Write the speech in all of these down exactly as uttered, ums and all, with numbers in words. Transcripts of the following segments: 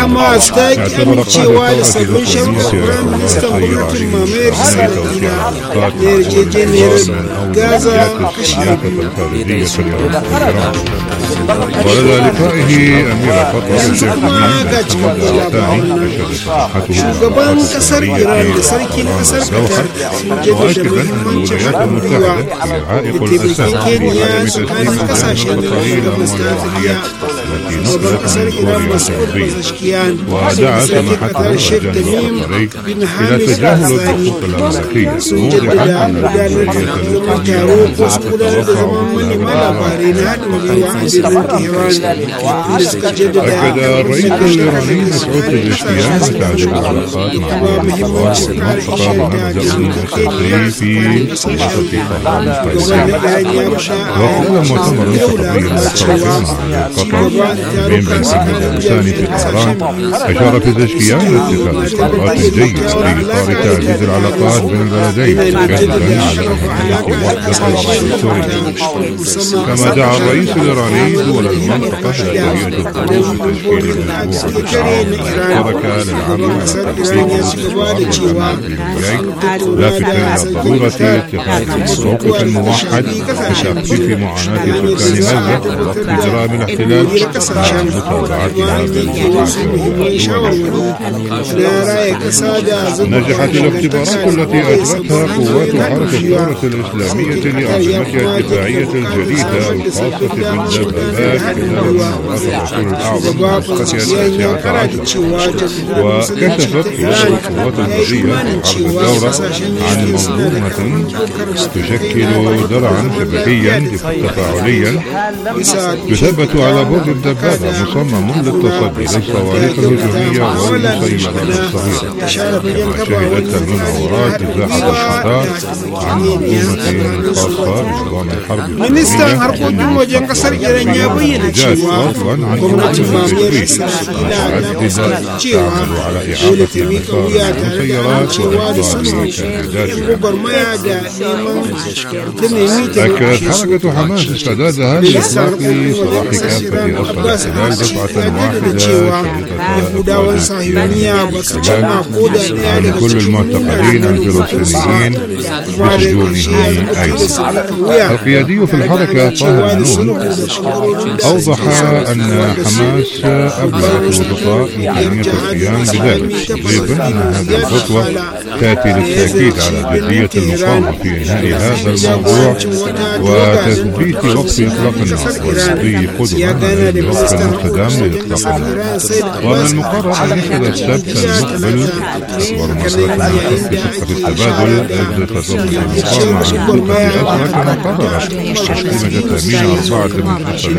حماس تاكد شوال سبن شرق قرآن نستمر ما ميرسل نرجع جنير غازا كشير ولذا لقائه أمير قطر الشيخ shugaban kasar Iran da sarkin kasar Qatar sun jaddada muhimmancin haɗin gwiwa da taimakekeniya tsakanin kasashen gabas ta Afirka. Shugaban kasar Iran Mas'ud Pezeshkian da sarkin Qatar Sheikh Tamim bin Hamad Al Thani sun jaddada gudanar da zaman taro ko su gudanar da zaman manema labarai na haɗin gwiwa a birnin Tehran inda suka jaddada الرئيس الإيراني مسعود بزشكيان تعجب العلاقات مع الإيران ومنطقة مبدأ أساسي في منطقة طهران الفيزية. وخلال مؤتمر خطبي مشترك مع قطر بين بن سلمان الثاني في طهران أشار بزشكيان لاتخاذ قرارات جيدة في إطار تعزيز العلاقات بين البلدين مؤكدا على أهمية وحدة الوطن السوري. كما دعا الرئيس الإيراني دول المنطقة التي تدخل في تشكيل المشتركة للعمل على تحقيق الاستقرار لافتا إلى ضرورة اتخاذ موقف موحد بتخفيف معاناة سكان غزة ووقف إجرام الاحتلال مع متابعتها نجحت الاختبارات التي أجرتها قوات حركة الثورة الإسلامية لأنظمتها الدفاعية الجديدة الخاصة بالدبابات خلال مناورات الرسول الأعظم التاسعة عشر. وكشفت قيادة القوات البرية في حرب الثورة عن منظومة تشكل درعا شبكيا تفاعليا يثبت على برج الدبابة مصمم للتصدي للصواريخ الهجومية والمسيرات الصغيرة. كما شهدت المناورات إزاحة الأعداء عن منظومة خاصة بنظام الحرب الإسلامية جاءت فضلا عن تعمل على إعادة مسار المسيرات وإصدار شهادات. أكدت حركة حماس استعدادها لإطلاق سراح كافة أسرى الاحتلال دفعة واحدة شهيدة عن كل المعتقلين الفلسطينيين بسجونهم أيضا. القيادي في الحركة طه النون أوضح أن حماس أبلغت الوزراء إمكانية القيام بذلك، مضيفا أن هذه الخطوة تأتي للتأكيد على جدية المقاومة في إنهاء هذا الموضوع وتثبيت وقف إطلاق النار والمضي قدما بوقف مستدام لإطلاق النار. ومن المقرر أن يشهد السبت المقبل أكبر مسألة في صفقة التبادل ضد تدخل المقاومة عن منطقة أسرى كما قررت تسليم تأمين أربعة من ستة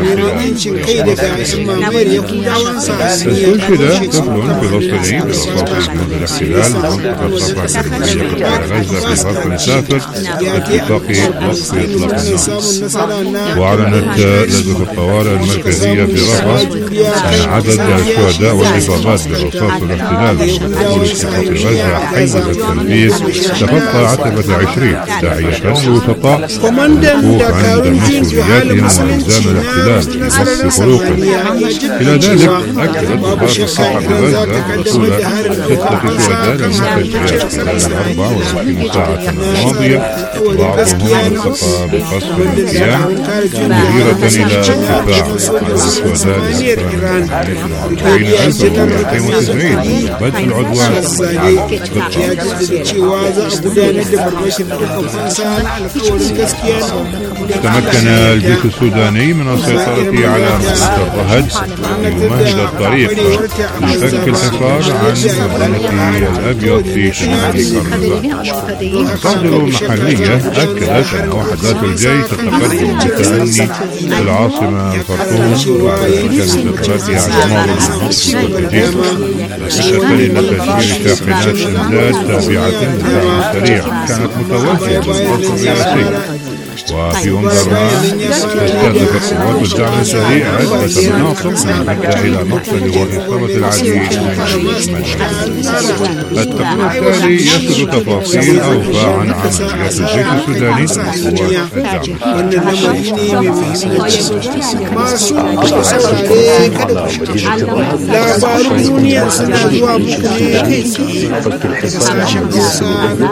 استشهد طفل فلسطيني برصاص جنود الاحتلال منطقة صفا الجنوبية قطاع غزة في غرب السافر باتفاق وقف إطلاق النار. وأعلنت لجنة الطوارئ المركزية في رفح أن عدد الشهداء والإصابات برصاص الاحتلال بدخول سقوط غزة حيز التنفيذ تخطى عتبة عشرين، داعية لوسطاء الوقوف عند مسؤولياتهم وإلزام الاحتلال بوقف خروقه. إلى ذلك أكدت وزارة الصحة بغزة بوصول ستة شهداء للمستشفيات خلال الأربع وعشرين ساعة الماضية، بعضهم التقى بقصف القيام مشيرة إلى ارتفاع عدد الشهداء لأكثر من أربعين ألف ومئتين وتسعين بدء العدوان تمكن الجيش السوداني من السيطرة على منطقة الرهد ليمهد الطريق لشكل حصار عن مدينة الأبيض في شمال كرنفال. مصادر محلية أكدت أن وحدات الجيش تتقدم بالتأني في العاصمة الخرطوم بعد مكان سيطرتها على معظم المناطق الجديدة، مستقبلا لتشغيل شاحنات إمداد تابعة للدعم السريع كانت متوجهة للقصر الرئاسي. وفي يوم ذران استهدفت قوات الدعم السريع عدة مناطق أدى إلى مقتل وإصابة العديد من المدنيين. التقرير التالي يذكر تفاصيل أوفى عن عمليات الجيش السوداني labarun duniya suna zuwa muku ne kai tsaye daga sashen kusa na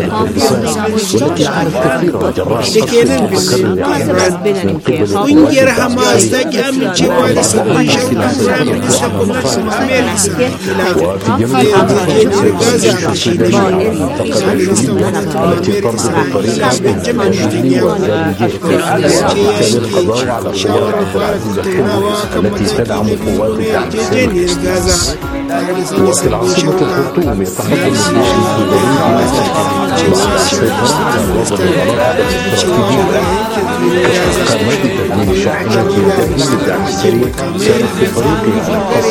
da ke nan birnin ƙungiyar Hamas ta ki amincewa da sabbin shawarar firaministan gwamnatin Mohamed Ismaila da yarjejeniyar Gaza shi da firaministan gwamnatin Mohamed Ismaila Benjamin Netanyahu da ce ya yanke shawarar fara tattaunawa kan matakin biyu na yarjejeniyar Gaza tare da sanya sabbin shawarar من شاحنات تأمين الدعم السريع كانت في طريقها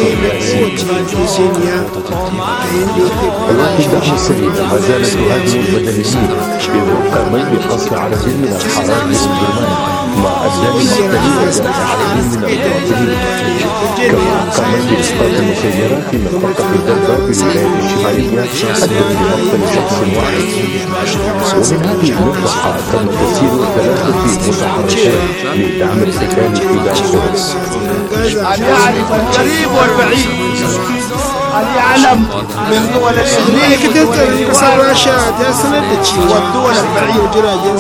قوات الدعم السريع ما زالت تهاجم المدنيين بمقامين بالقصف على من الحرائق والجرمان مع أبدان مختلفة عدد من القاتلين كما قامت بإسقاط المسيرات في منطقة الدبة بالولايات الشمالية أدت لمقتل شخص واحد. ومن هذه المنطقة تم تسيير ثلاثة مساحرات لدعم القتال في دارفور. أن يعرف القريب والبعيد، أن يعلم من دول الإقليم والدول البعيدة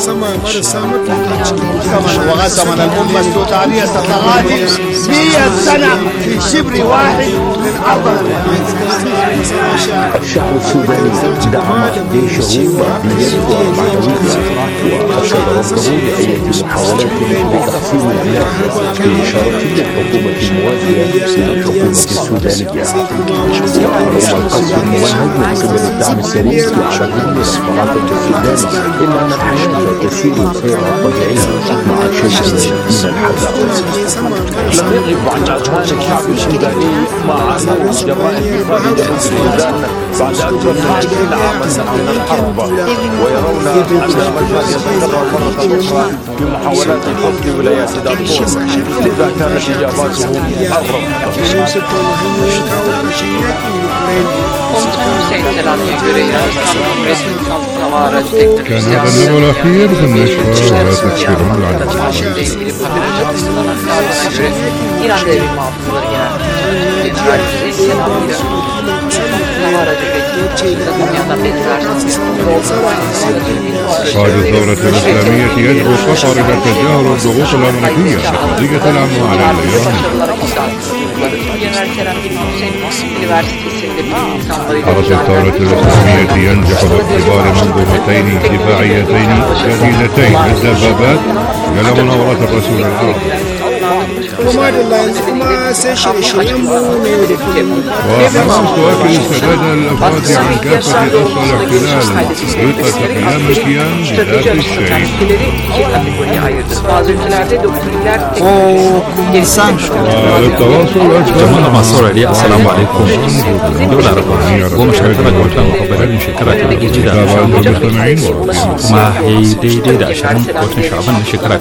كمن وغزمنا الأمة السودانية ستغادر مئة سنة في شبر واحد من أرضها. الشعب السوداني دعم جيشه ماديا ومعنويا وأشاد ربه بأية محاولات لتحسين الأملاك بإشارة للحكومة الموازية للحكومة السودانية. وعلى القصد الممهد من قبل الدعم السريع لعدد من الفرافة السودان إلا أن الحياة تسير سيرا طبيعيا مع شيء من الحذر. لم يغب عن أذهان الشعب السوداني ما عانوا جرائم إفراد السودان بعد أكثر من عشرين عاما من الحرب، ويرون أن المجال يتكرر مرة أخرى في محاولات فصل ولايات دارفور، لذا كانت إجاباتهم الرفض. كان هذا النبأ الأخير في النشرة وتذكير العدد. قائد الثورة الإسلامية يدعو قطر إلى تجاهل الضغوط الأمريكية بقضية الأموال الإيرانية. حرس الثورة الإسلامية ينجح باختبار منظومتين دفاعيتين جديدتين للدبابات إلى مناورة الرسول العربي. وحماس تؤكد استعداد الأفراد عن كافة أنصار الاحتلال طريقة قيام الكيان بذات الشيء. وللتواصل جماعة مصر علي السلام عليكم. دولة رباعية ومشاركة وطن مقبلة شكرا جدا ما هي دي دي دا عشان وطن شعبان شكرا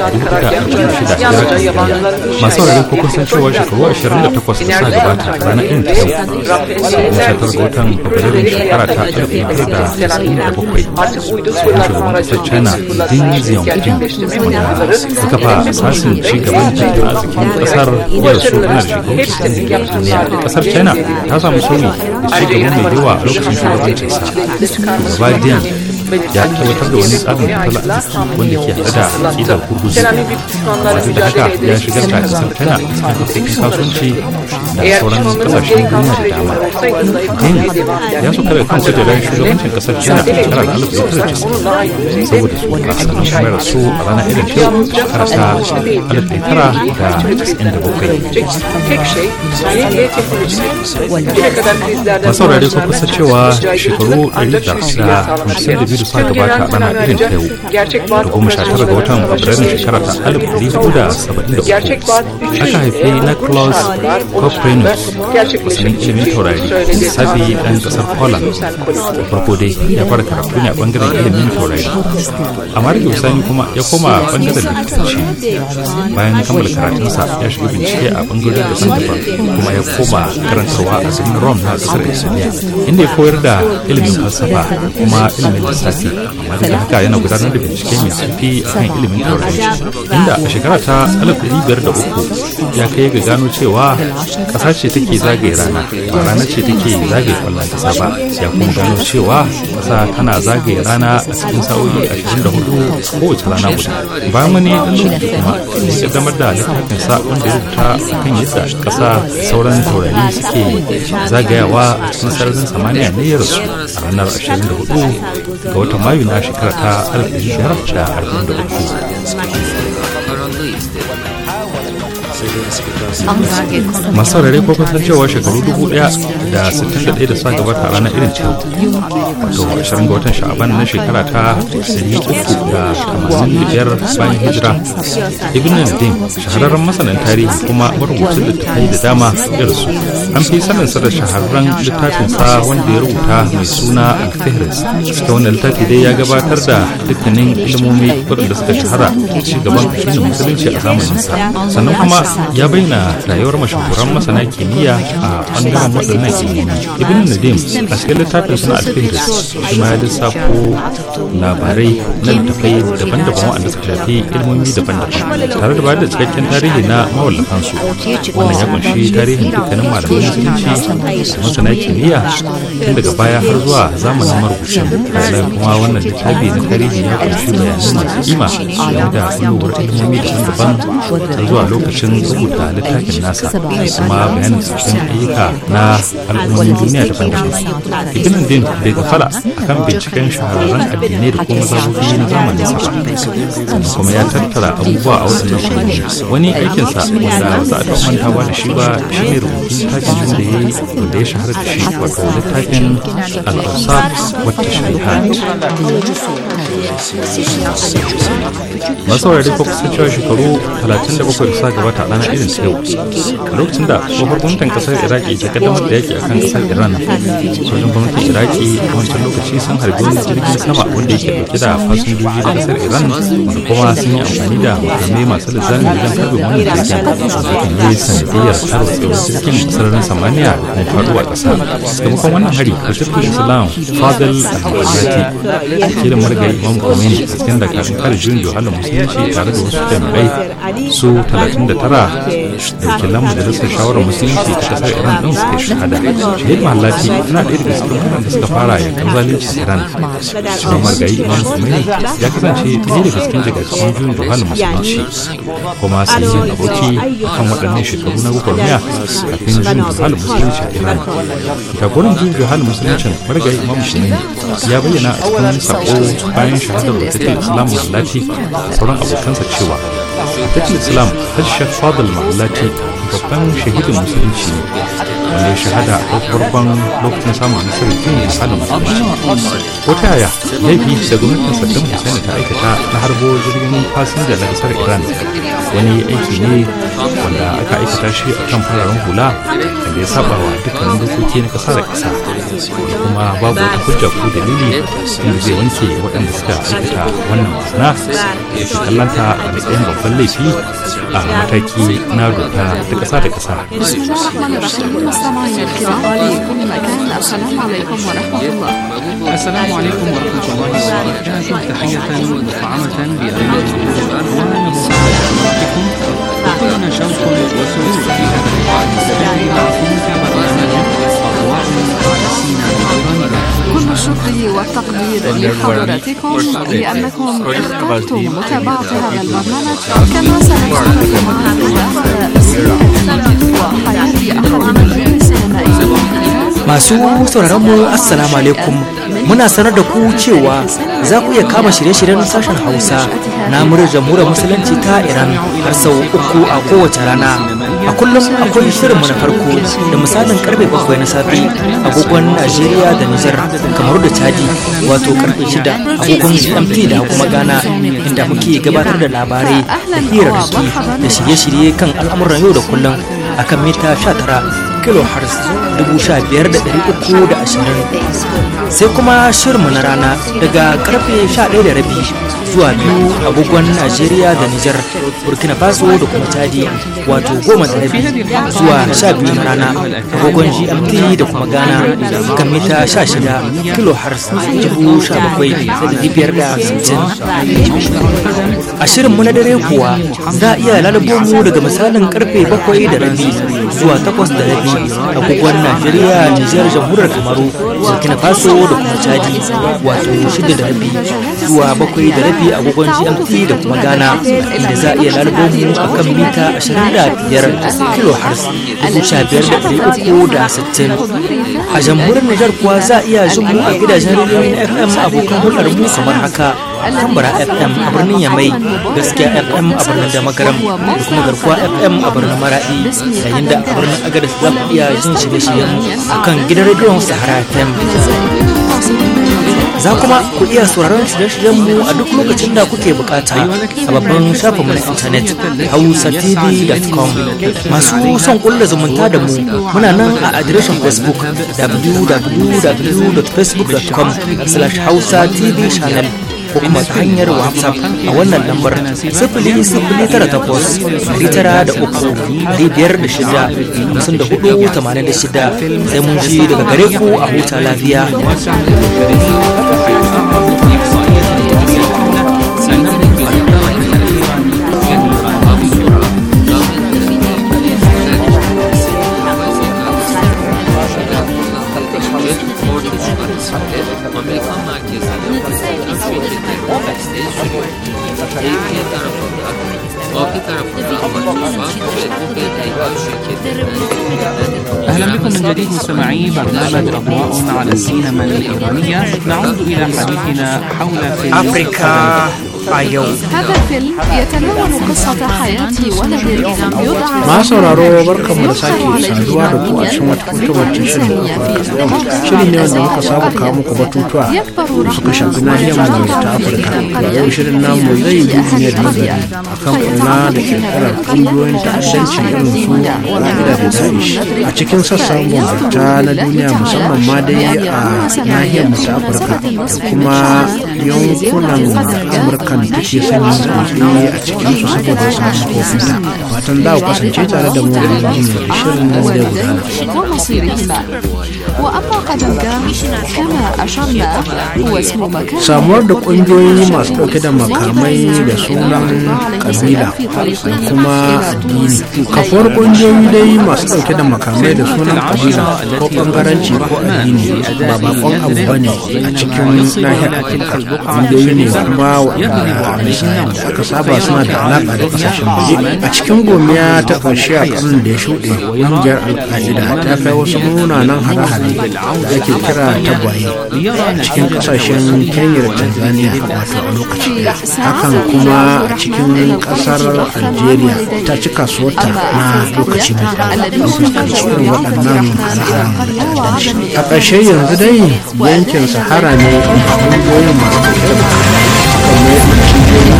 masu rarrabe ko kusan cewa shekaru ashirin da takwas da sa gabata ranar irin ta yau mashatar gotan fabrairun shekara ta alif ɗari da casa'in da bakwai shugaban ƙasar china Deng Xiaoping wanda ya kafa asasin ci gaban tattalin arzikin ƙasar ya rasu ana da shekaru casa'in da biyar duniya. ƙasar china ta samu sauyi da ci gaba mai yawa a lokacin shugabancinsa. Shugaba Deng ya aiwatar da wani tsarin tattalin arziki wanda ke haɗe da aƙidar gurguzu, wajen da haka ya shigar da ƙasar China cikin harkokin kasuwanci da sauran ƙasashen duniya da dama. Deng ya so kare kan kujerar shugabancin ƙasar China a shekarar alif ɗari tara da casa'in saboda su a sannan kuma ya rasu a ranar irin ta yau shekara ta alif ɗari tara da casa'in da bakwai. Masaurare ko kusa cewa shekaru ɗari da hamsin da biyu da suka gabata a ranar irin ta yau da goma sha tara ga watan Fabrairun shekara ta alif ɗari huɗu da saba'in da uku aka haifi sai Nicholas Copernicus masanin ilimin taurari lissafi ɗan ƙasar Poland. Da farko dai ya fara karatu ne a ɓangaren ilimin taurari, amma daga bisani kuma ya koma ɓangaren likitanci. Bayan kammala karatunsa ya shiga bincike a ɓangaren daban-daban kuma ya koma karantarwa a birnin Rome na ƙasar Italiya, inda ya koyar da ilimin falsafa kuma ilimin lissafi. Amma daga haka yana gudanar da bincike mai zurfi akan ilimin taurari, inda a shekara ta alif ɗari biyar da uku ya kai ga gano cewa ƙasa ce take zagaye rana, ba rana ce take zagaye kwallon ƙasa ba. Ya kuma gano cewa ƙasa tana zagaye rana a cikin sa'o'i ashirin da hudu kowace rana guda. Bayan wani ɗan lokaci kuma ya kaddamar da littafin sa wanda ya rubuta kan yadda ƙasa sauran taurari suke zagayawa a cikin sararin samaniya ne ya rasu a ranar ashirin da hudu ga watan Mayu na shekara ta alif ɗari biyar da arba'in da uku. Masu saurare ko kun san cewa shekaru dubu daya da sittin da ɗaya da suka gabata a ranar irin ta wato ashirin ga watan Sha'aban na shekara ta ɗari uku da tamanin da biyar bayan hijira, Ibn Nadim shahararren masanin tarihi kuma marubucin littattafai da dama ya rasu. An fi sanin sa da shahararren littafin sa wanda ya rubuta mai suna Al-Fihris. Cikin wannan littafi dai ya gabatar da dukkanin ilimomi waɗanda suka shahara ci gaban addinin musulunci a zamanin sa, sannan kuma ya bayyana rayuwar mashahuran masana kimiyya a bangaren waɗannan ilimi. Ibn Nadim a cikin littafin suna Al-Fihris shi ma ya lissafo labarai na littattafai daban-daban waɗanda suka shafi ilimomi daban-daban tare da bayar da cikakken tarihi na mawallafansu. Wannan ya kunshi tarihin dukkanin malaman musulunci da masana kimiyya tun daga baya har zuwa zamanin marubucin. Sannan kuma wannan littafi na tarihi ya kunshi bayanan masu kima game da kulluwar ilimomi daban-daban har zuwa lokacin rubuta littafin nasa, kuma bayanin sabbin ayyuka na al'ummomin duniya daban-daban. Ibn Nadim bai gafala akan binciken shahararren addinai da kuma mazhabobi na zamanin sa ba, kuma ya tattara abubuwa a waɗannan fannoni. Wani aikinsa wanda ba za a taɓa mantawa da shi ba shi ne rubutun littafin da ya yi wanda ya shahara da shi, wato littafin al-Awsat wa Tashrihat. Masu saurari ko kusa cewa shekaru talatin da bakwai da sa gabata a ranar irin ta yau, a lokacin da tsohuwar gwamnatin kasar Iraki ta kaddamar da yaki akan kasar Iran, sojin gwamnatin Iraki a wancan lokaci sun harbi wani jirgin sama wanda yake dauke da fasinjoji da kasar Iran, wanda kuma sun yi amfani da makamai masu linzami wajen harbe wannan jirgin. Hakan ya yi sanadiyar tarwatsewar jirgin sararin samaniya da faduwa ƙasa. Sakamakon wannan hari, Hujjatul Islam Fadl al-Muhammadi wakilin marigayi Imam Khomeini a cikin dakarun kare juyin juhalin musulunci tare da wasu jami'ai su talatin da tara da wakilan majalisar shawarar musulunci ta kasar Iran din suka shahada. Shahid Mahallati yana ɗaya daga cikin waɗanda suka fara yakan zalunci Iran. Shi marigayi Imam Khomeini ya kasance ɗaya daga cikin jagaggun juyin juhalin musulunci, kuma sai yin aboki kan waɗannan shekaru na gwagwarmaya kafin juyin juhalin musulunci a Iran. Jagoran juyin juhalin musuluncin marigayi Imam Khomeini ya bayyana a cikin sako bayan shahadar Hujjatul Islam Mahallati da sauran abokansa cewa Hujjatul Islam Hajji Sheikh Fadl Mahallati babban shahidin musulunci ne wanda ya shahada a farkon lokacin samun nasarar juyin juhalin musulunci. Wata yaya laifi da gwamnatin Saddam Hussein ta aikata na harbo jirgin fasinja na kasar Iran wani aiki ne wanda aka aikata shi a kan fararen hula da ya saba wa dukkanin dokoki na kasa da kasa, kuma babu wata hujja ko dalili inda zai wanke waɗanda suka aikata wannan barna da su kallanta a matsayin babban laifi a mataki na doka ta kasa da kasa. السلام عليكم ورحمة الله وبركاته. تحية مطعمة بأمان القرآن ومباركم، وكلنا شوق وسرور في هذا اللقاء المستمر معكم في برنامج أضواء على سيناء الإيرانية. كل الشكر والتقدير لحضراتكم لأنكم اخترتم متابعة هذا البرنامج، كما سنستمر وحياة أحد من السينمائيين. Masu sauraron mu assalamu alaikum, muna sanar da ku cewa za ku iya kama shirye-shiryen sashen Hausa na muryar jamhuriyar musulunci ta Iran har sau uku a kowace rana A kullum akwai shirinmu na farko da misalin karfe bakwai na safe agogon Najeriya da Nijar kamar da Chadi, wato karfe shida agogon G M T da kuma Ghana, inda muke gabatar da labarai da hirarraki da shirye-shirye kan al'amuran yau da kullum akan mita sha tara kilohertz dubu sha biyar da ɗari uku da ashirin. Sai kuma shirinmu na rana daga karfe sha ɗaya da rabi zuwa biyu agogon Najeriya da Nijar, Burkina Faso da kuma Chadi, wato goma da rabi zuwa sha biyu na rana agogon G M T da kuma Ghana kan mita sha shida kilohertz dubu sha bakwai da biyar da sittin. A shirinmu na dare kuwa za a iya lalabo mu daga misalin karfe bakwai da rabi zuwa takwas da rabi agogon Najeriya, Nijar, Jamhuriyar Kamaru, Burkina Faso da kuma Chadi, wato shida da rabi zuwa bakwai da rabi agogon G M T da kuma Ghana, inda za a iya lalabo mu a kan mita ashirin da biyar kilohertz dubu sha biyar da ɗari uku da sittin. A Jamhuriyar Nijar kuwa za a iya jin mu a gidajen rediyon F M abokan hulɗar mu kamar haka: Tambara F M a birnin Yamai, Gaskiya F M a birnin Damagaram da kuma Garkuwa F M a birnin Maradi, yayin da a birnin Agadez za ku iya jin shirye-shiryen a kan gidan rediyon Sahara F M. Za kuma ku iya sauraron shirye-shiryenmu a duk lokacin da kuke bukata a babban shafinmu na intanet hausa t v dot com. Masu son kulla zumunta da mu muna nan a adireshin Facebook w w w dot facebook dot com slash hausa t v channel, ko kuma ta hanyar WhatsApp a wannan lambar sifili sifili tara takwas ɗari tara da uku ɗari biyar da shida hamsin da hudu tamanin da shida. Sai mun ji daga gare ku a huta lafiya. أهلا بكم من جديد مستمعي برنامج أضواء على السينما الإيرانية. نعود إلى حديثنا حول فيلم أفريكا أيو. هذا الفيلم يتناول قصة حياة ولد يدعى ما sauraro barkamu da sake saduwa da ku a cikin wata wacce shirin shirin ne wanda muka saba kawo muku batutuwa da suka shafi nahiyar mu ta Afirka. Yau shirin namu zai yi ne da nazari akan kula da kirkirar kungiyoyin ta'addanci irin su Al-Qaeda da Daesh a cikin sassan mabanta na duniya, musamman ma dai a nahiyar mu ta Afirka da kuma yankunan Amurka da take sanya tsotsi a cikin su saboda wasu kofita. Fatan za ku kasance tare da mu da jin shirin nan da gudana. وأما قدمجة كما أشرنا هو اسم مكان samuwar da ƙungiyoyi masu ɗauke da makamai da sunan ƙabila da kuma addini. Kafuwar ƙungiyoyi dai masu ɗauke da makamai da sunan ƙabila ko ɓangaranci ko addini ba bakon abu ba ne a cikin nahiyar Afirka. Ƙungiyoyi ne kuma waɗanda misalan da aka saba suna da alaƙa da ƙasashen waje. A cikin gomiya ta ƙarshe a ƙarnin da ya shuɗe, ƙungiyar Al-Qaeda ta kai wasu munanan hare-hare da ake kira tagwaye cikin kasashen Kenya da Tanzania wato a lokaci daya. Hakan kuma a cikin kasar Algeria ta ci kasuwarta na lokaci mai tsawo fuskanci irin waɗannan hare-haren ta'addanci. A ƙarshe yanzu dai yankin Sahara ne ƙungiyoyin masu ɗauke da makamai kamar yadda cibiyoyin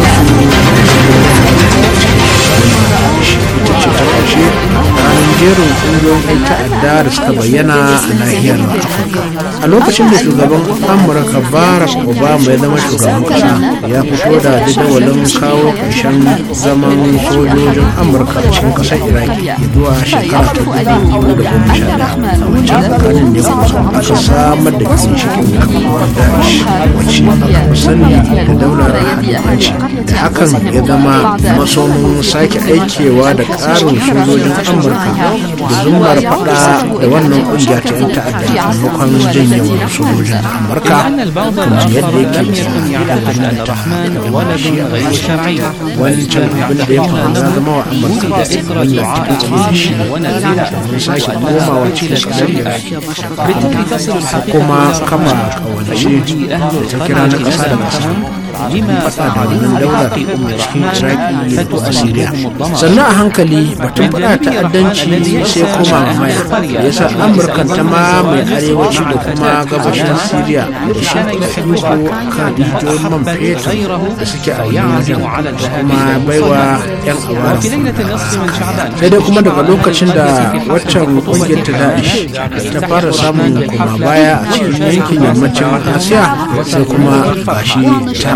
su ita ce ta ƙarshe ranar jerin ƙungiyoyin ta'adda da suka bayyana a nahiyar Afirka. A lokacin da shugaban Amurka Barack Obama ya zama shugaban ƙasa, ya fito da jadawalin kawo ƙarshen zaman sojojin Amurka a cikin ƙasar Iraki zuwa shekara ta dubu da goma sha ɗaya. A wancan tsakanin ne kuma aka samar da ginshiƙin kafuwar Daesh wacce aka fi sani da daular Halifanci, da hakan ya zama masomin sake aikewa da ƙarin sojojin Amurka da zumar faɗa da wannan ƙungiya ta 'yan ta'adda maimakon janyewar sojojin na Amurka kuma yadda yake da abin da ta da shi a rashi wancan abin da ya faru ya zama wa Amurka da abin da ta ke da shi domin sake komawa cikin ƙasar Iraki kuma kama kawance da ta kira na ƙasa da ƙasa faɗa da wannan daular cikin iraki da kuma siriya. Sannan a hankali batun faɗa ta'addanci sai koma maya da yasa amurka ta mamaye arewaci da kuma gabashin siriya da shi iko kan rijiyoyin man fetur da suke a yanzu kuma baiwa yan awara. Sai dai kuma daga lokacin da waccan ƙungiyar ta Daesh ta fara samun koma baya a cikin yankin yammacin asiya sai kuma gashi ta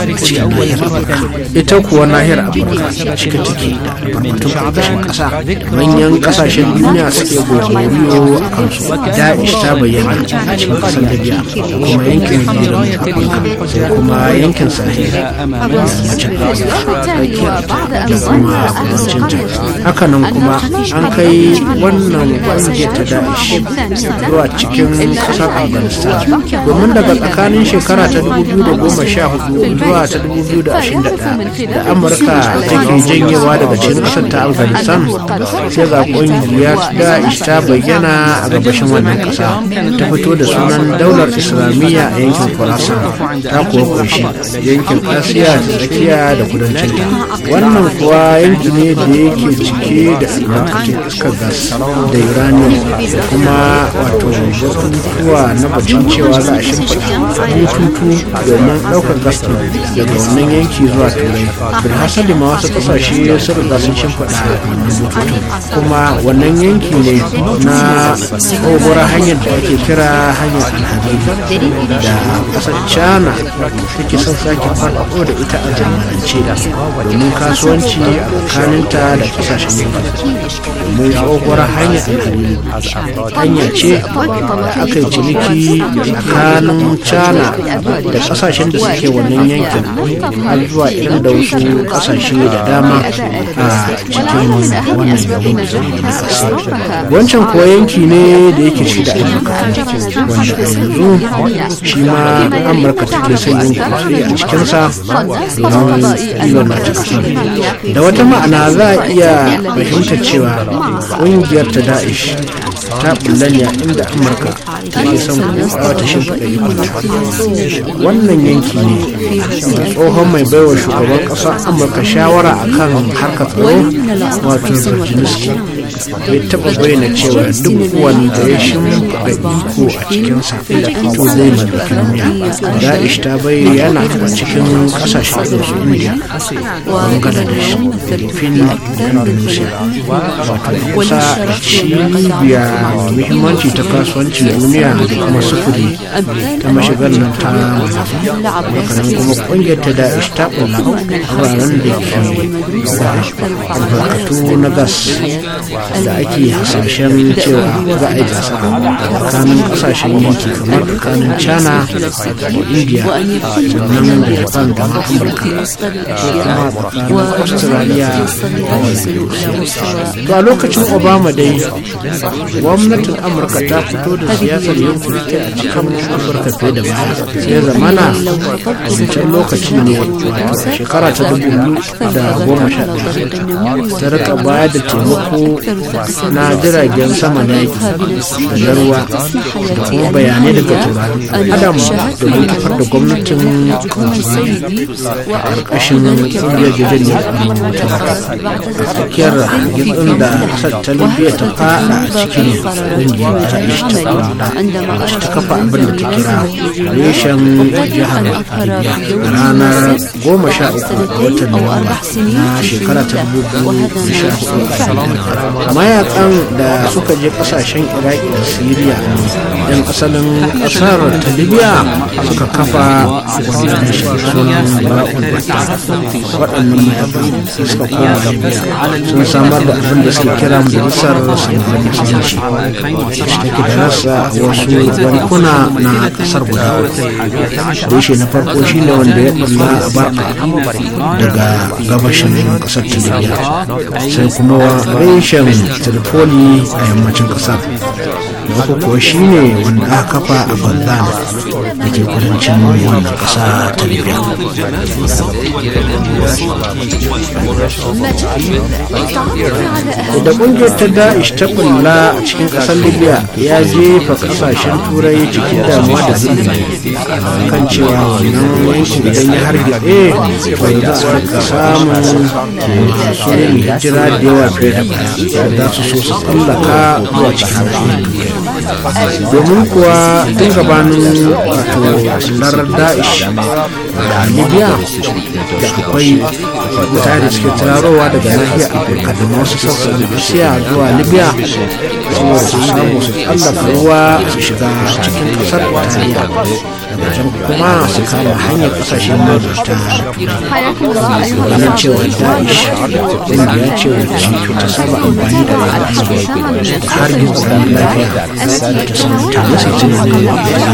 ita kuwa nahiyar afirka cike take da albarkatun ƙarƙashin ƙasa manyan ƙasashen duniya suke gogoriyo a kansu. Daesh ta bayyana a cikin ƙasar libya da kuma yankin zirin afirka sai kuma yankin sahel yammacin da kuma kudancin ta. Hakanan kuma an kai wannan ƙungiyar ta Daesh zuwa cikin ƙasar afghanistan domin daga tsakanin shekara ta dubu biyu da goma sha hudu zuwa ta dubu biyu da ashirin da ɗaya da amurka take janyewa daga cikin ƙasar ta afghanistan sai ga ƙungiyar Daesh ta bayyana a gabashin wannan ƙasa ta fito da sunan daular islamiyya a yankin khorasan ta kuwa kunshi yankin asiya ta tsakiya da kudancin ta. Wannan kuwa yanki ne da yake cike da albarkatun iskar gas da uranium da kuma wato batutuwa na bacin cewa za a shimfiɗa bututu domin ɗaukar gas daga wannan yanki zuwa turai. Bilhassali ma wasu ƙasashe sun riga sun shimfiɗa wannan bututu kuma wannan yanki ne na tsohuwar hanyar da ake kira hanyar alhari da ƙasar china take son sake farfaɗo da ita a zamanance domin kasuwanci a tsakaninta da ƙasashen yankin. Domin tsohuwar hanyar alhari hanya ce da aka yi ciniki tsakanin china da ƙasashen da suke wannan yankin har zuwa irin da wasu ƙasashe da dama a cikin wannan yankin da zai yi na wancan kuwa yanki ne da yake ci da albarkatu wanda a yanzu shi ma amurka take son yin kutse a cikinsa domin ilon na cikin da wata ma'ana za a iya fahimtar cewa ƙungiyar ta Daesh ta bullanya inda amurka take son kuma ta shimfiɗa ikonta. Wannan yanki ne da tsohon mai baiwa shugaban ƙasar amurka shawara akan harkar tsaro wato Brzezinski bai taɓa bayyana cewa duk wanda ya shimfiɗa iko a cikinsa to zai mallaki duniya. Daesh ta bayyana a cikin ƙasashen irin su India, Bangladesh, Philippines da Indonesia wato kusa da cibiya muhimmanci ta kasuwanci da duniya da kuma sufuri ta mashigar nan ta makaran kuma ƙungiyar ta Daesh ta ƙulla a wuraren da ke albarkatu na gas da ake hasashen cewa za a yi gasa tsakanin ƙasashen yanki kamar tsakanin china da india sannan da japan da amurka kuma tsakanin australia da to a lokacin obama dai gwamnatin amurka ta fito da siyasar yankin a cikin amurka fiye da baya sai zamana a wancan lokaci ne shekara ta dubu biyu da goma sha ɗaya ta rika bayar da taimako na jiragen sama na yaki da na ruwa da kuma bayanai daga turarin adam domin kafar da gwamnatin ƙarƙashin ƙungiyar jirgin a tsakiyar gitsin da ƙasar ta libya ta fada a cikin ƙungiyar ta ishi ta kula wacce ta kafa abin da ta kira reshen jihar libya ranar goma sha uku ga watan nuwamba na shekara ta dubu biyu da sha hudu. Mayakan da suka je kasashen iraki da siriya yan asalin kasar ta libya suka kafa wannan sunan bara'un waɗannan mayakan suka koma libya sun samar da abin da suke kira majalisar sanar musulunci take da rasa wasu yankuna na kasar guda reshe na farko shine wanda ya bulla a barka daga gabashin kasar ta libya sai kuma reshen Tripoli a yammacin kasar. na uku kuwa shine wanda aka kafa a Baghdad da ke kudancin wannan ƙasa ta Libya. Da ƙungiyar ta Daesh ta kulla a cikin ƙasar Libya ya jefa ƙasashen turai cikin damuwa da zulumi kan cewa wannan yankin idan ya hargitse to za a rika samun masu yin hijira da yawa fiye da baya da za su so su tsallaka zuwa cikin duniya. Domin kuwa tun gabanin wato larar Daesh a Libya da akwai mutane suke tararowa daga nahiyar Afirka da wasu sassan Asiya zuwa Libya saboda su samu su tsallaka ruwa su shiga cikin kasar Italiya daga can kuma su kama hanyar kasashen mazuta ganin cewa Daesh wanda ya ce wacce ta saba amfani da yaƙi har yin tsaron lafiya da ta samu ta masa tunanin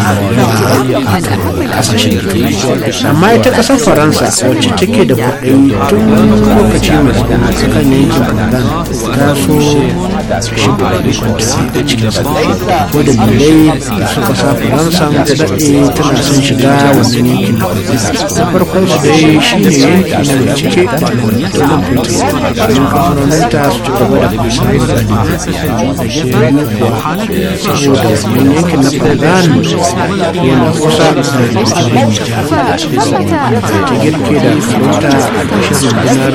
da kasashen Turai. Amma ita kasar Faransa wacce take da kwaɗayi tun lokaci mai tsada kan yankin Baghdad ta so shiga da kwanta da cikin sa ko da dalilai da suka sa Faransa ta daɗe tana son shiga wannan yankin na farkon su dai shi ne yanki na mai cike da domin fetur don kamfanoninta su ci gaba da kusa da da ke nukuwa saboda wannan yankin na Baghdad yana kusa da jikin Nijar ta girke da karunta a ƙarshen rundunar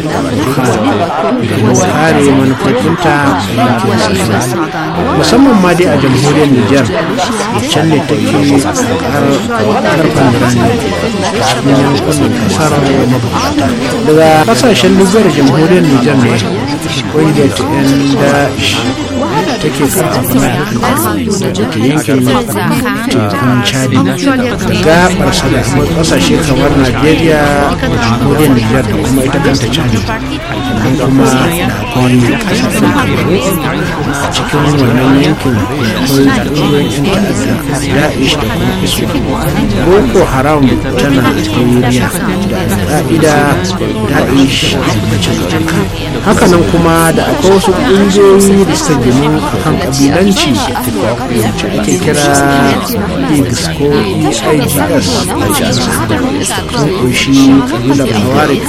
domin kare manufofinta a yankin sassa musamman ma dai a jamhuriyar Nijar can ne take karfan rani cikin yankunan kasar mabukata. Daga kasashen Nijar jamhuriyar Nijar ne ƙungiyar ta yan Daesh take karfafa mayakanta da ke yankin tekun Chadi da gabarsa da kasashe kamar Najeriya da jamhuriyar Nijar da kuma ita kanta Chadi nan kuma da akwai kasashen a cikin wannan yankin akwai ƙungiyoyin yan ta'adda Daesh da kuma isu Boko Haram tana Syria da Al-Qaida Daesh da cikin hakanan kuma da akwai wasu ƙungiyoyi da suka ginu akan kabilanci wacce ake kira I G S ko E I G S sun kunshi kabilar Hawarik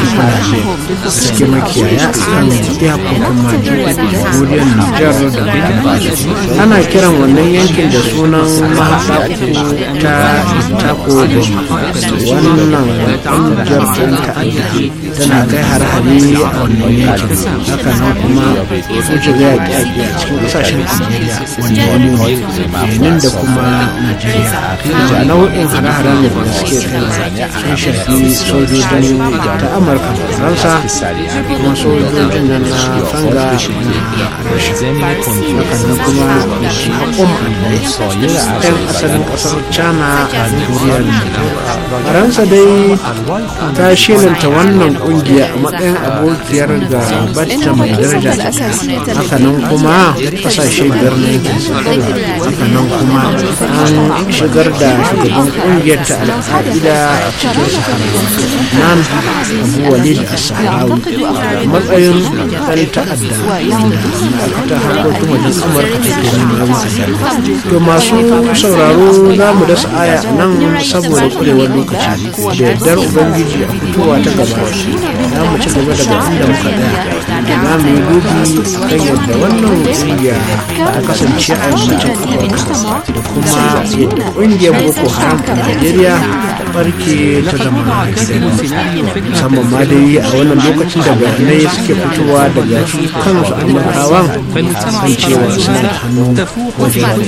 da suke makiyaya a kan iyakokin maji jamhuriyar Nijar da Burkina. Ana kiran wannan yankin da sunan mahaɗa ta Itako da wannan ƙungiyar ɗan ta'adda tana kai har-hare a wannan yankin. Haka nan kuma sun shiga yaƙi-yaƙi a cikin ƙasashen Najeriya wanda wani ne Benin da kuma Najeriya. Da nau'in hare-haren da suke kai sun shafi sojojin ta Amurka da Faransa kuma sojojin nan na Fanga na Rasha. Haka nan kuma haƙon ɗan asalin ƙasar China a Jamhuriyar Faransa dai ta shelanta wannan ƙungiya a matsayin abokiyar gabatta mai daraja ta haka nan kuma ƙasashe biyar na yankin sahara haka nan kuma an shigar da shugaban ƙungiyar ta Al-Qaida a cikin sahara nan Abu Walid As-Sahrawi a matsayin ɗan ta'adda wanda ma'aikatar harkokin wajen Amurka ta ke nuna masa. To masu sauraro za mu dasa aya nan saboda ƙurewar lokaci da yardar Ubangiji a fitowa ta gaba za mu ci gaba daga inda muka tsaya da za mu yi dubi kan yadda wannan ƙungiya ta kasance a yammacin Afirka da kuma yadda ƙungiyar Boko Haram a Najeriya ta barke ta zama musamman ma dai a wannan lokacin da bayanai suke fitowa daga su kansu Amurkawan kan cewa suna da hannu wajen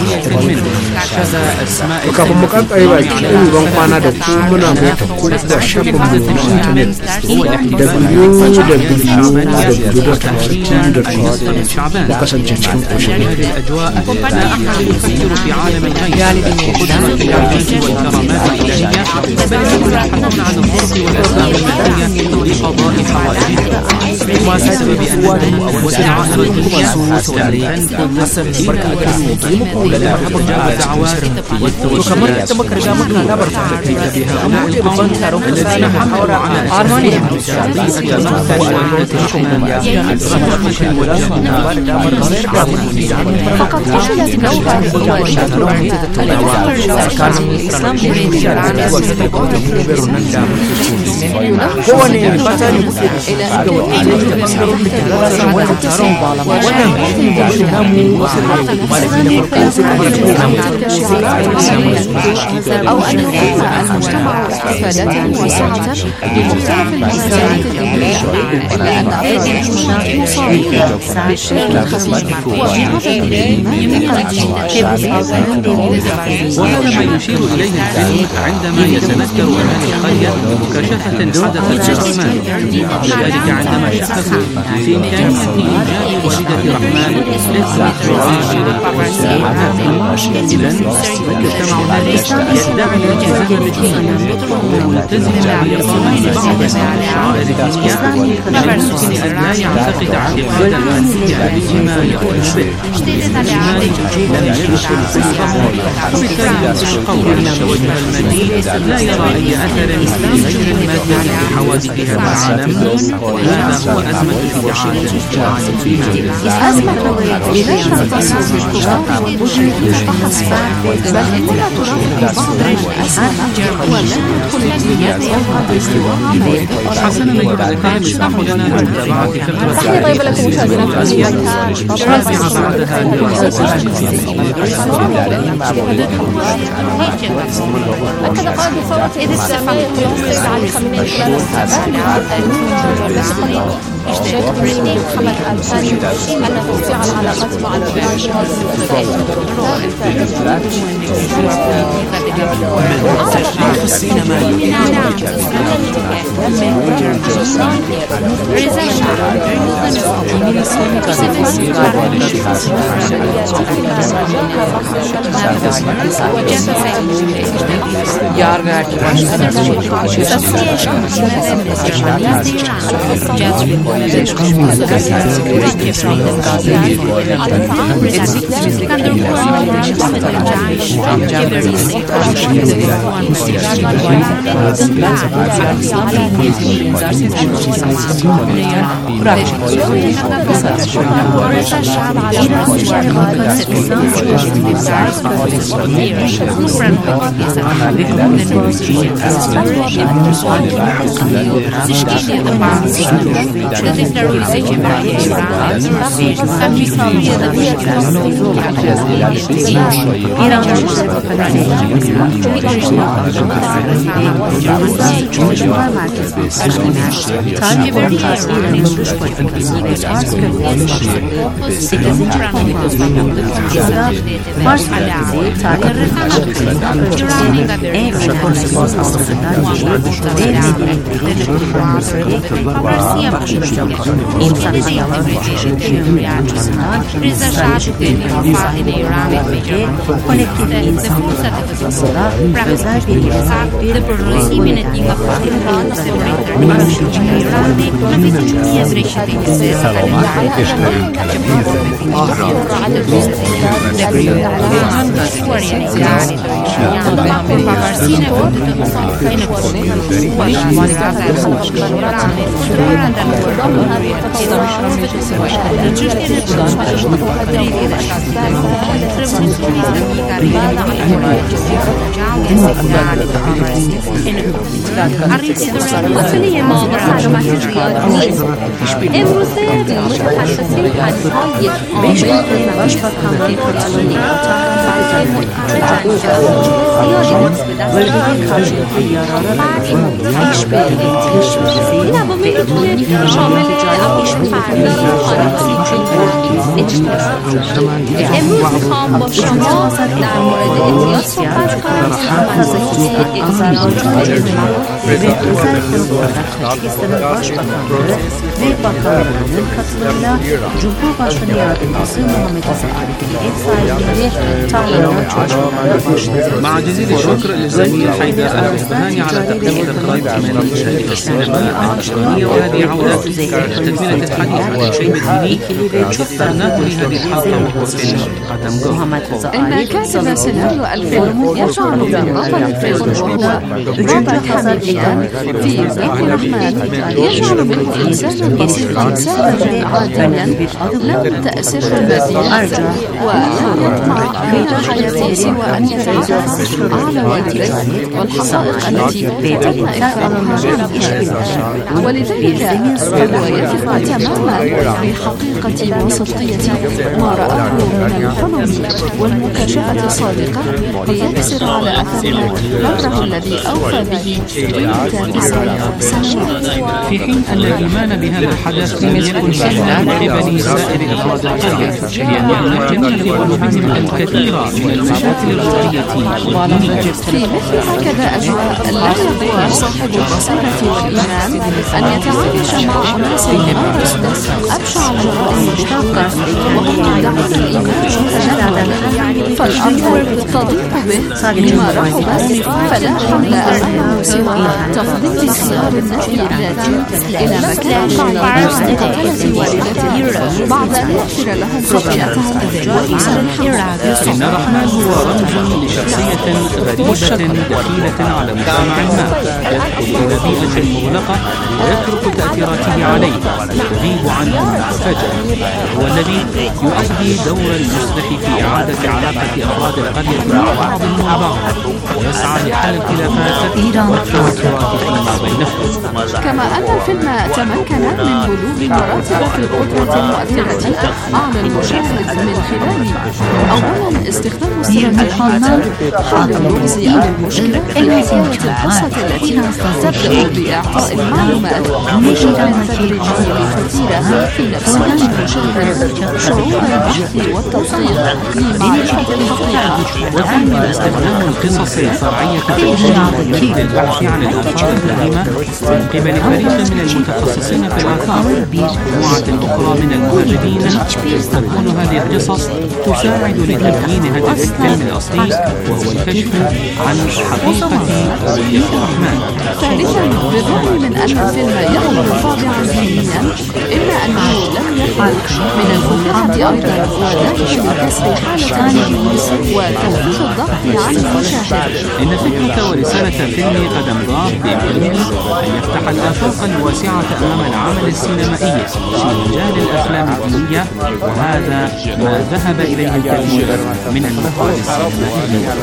kafa kafin mu kankare baki ɗin ban kwana da ku muna mai ku da shafin mu na intanet w w w dot mu kasance cikin ƙoshin يسير في عالم الغيب وقدرة الإعجاز والكرامات الإلهية، بل هم يبحثون عن الظروف والأسباب المادية لقضاء حوائجهم، وبسبب أنهم والشعائر الدينية استجاب دعوات والتوجهات بهؤلاء القوم الذين حملوا على أساسهم قضية مقتل فقد فشلت نوبة أو أن يكون المجتمع استفادة وسعة بمختلف المجالات الدينية، إلا أن هذه المناطق مصابة بالشكل خفيف وبهذا الدين وهذا ما يشير إليه الفيلم عندما يتذكر أهل القرية مكاشفة حدث الرحمن، لذلك عندما شككوا في إمكانية إيجاد والدة رحمن للسلطة عاشرة إذن المجتمع الذي يدعي الالتزام بالدين وملتزم بإقامة بعض الشعائر الدينية لا يمكن أن لا يعتقد اعتقادا ماديا بما يؤمن به. الإيمان لم يشرع صدقه، وبالتالي القول أن التوجه المادي لا يرى أي أثر لغير المادة في حوادث هذا العالم. هذا هو أزمة الشجاعة عن الإيمان. أزمة لا تختص بالكبار والمجرمين فحسب، بل إنها ترافق بعض الأسباب ولن يدخل الدنيا في الاستواء. حسنا أيها الكرام، اسمحوا لنا بمتابعة فقرة رابعة بعدها أكد قائد الثورة الإسلامية يوم علي خامنئي خلال الانتخابات الأميرة اشتراك بريني محمد الثاني أن توسيع العلاقات مع الإيران تشريح السينما الوطنية مع معلومات الرياضيين امروزين متخصصين عن هاي بيش بشبك حملين الألوني امروز میخوام با شما در مورد اعتیاد صحبت کنم که اگزالات ve bakanlarının katılımıyla Cumhurbaşkanı Yardımcısı Muhammed Saadet'in ev sahipliğinde Tahran'da çalışmalara başladı. مع جزيل الشكر للزميل حيدر الأسبهاني على تقديم التقرير من الشركة السينمائية الإسلامية وهذه عودة تكملة الحديث عن الشيء الديني اخترناه لهذه الحلقة وهو فيلم قدم جهد. إن كاتب سيناريو الفيلم يجعل بالبطل الفيلم وهو روبرت هامilton في بيت الرحمن يجعل منه إنسانا بسيطا ساذجا عاديا لم تأسره الماديات ولا يطمع في حياته سوى أن يتعرف على والديه والحقائق التي تم إخفاؤها عنه ولذلك هو يثق تماما بحقيقة وسطية ما رآه من الظلم والمكاشفة الصادقة ليكسر على أثره الأمر الذي أوفى به طيلة تسع سنوات. في حين أن الإيمان بهذا الحدث لم يكن سهلا من قبل سائر أفراد القرية لأن الجميع في قلوبهم الكثير من المشاكل الروحية والدينية. في مثل هكذا أجواء لا يقدر صاحب البصيرة والإيمان أن يتعايش مع أناس مارسوا أبشع الجرائم مشتركة وهم يدعون الإيمان متجددا فالأمر تضيق به لما رحب فلا حول أمامه سوى تفضيل خيار النفي الذاتي إلى مكان قاعدة مقابلة والدته بعد أن يغفر لهم خطيئتهم وإيصال الحق. إن الرحمن هو رمز لشخصية غريبة دخيلة على مجتمع ما يدخل إلى بيئة مغلقة ويترك تأثيراته عليه تغيب عنه فجأة. هو الذي يؤدي دور المصلح في إعادة علاقة أفراد القرية مع بعضهم البعض ويسعى لحل الخلافات والتوترات فيما بينهم. كما أن الفيلم تمكن من بلوغ مراتب في القدرة المؤثرة على المشاهد من خلال أولا استخدام السرد الحاد حول اللغز أو المشكلة لإثارة القصة التي تبدأ بإعطاء المعلومات بشكل تدريجي لتثيرها في نفس المشاهد شعور البحث والتوثيق لمعرفة الحقيقة. وثم استخدام القصص الفرعية في البحث للبحث عن الآثار القديمة من قبل فريق من المتخصصين في الآثار ومجموعة أخرى من المهاجرين. تكون هذه القصص تساعد لتبيين هدف الفيلم الأصلي وهو الكشف عن حقيقة هوية الرحمن. ثالثا بالرغم من أن الفيلم يحمل طابعا دينيا إلا أنه لم يخرج من المتعة أيضا وداعش لكسر حالة وتخفيف الضغط عن المشاهد. إن فكرة ورسالة فيلم قدم ضاب بإمكانه أن يفتح الآفاق الواسعة أمام العمل السينمائي في مجال الأفلام الدينية وهذا ما ذهب إليه الكثير من المواد السينمائية.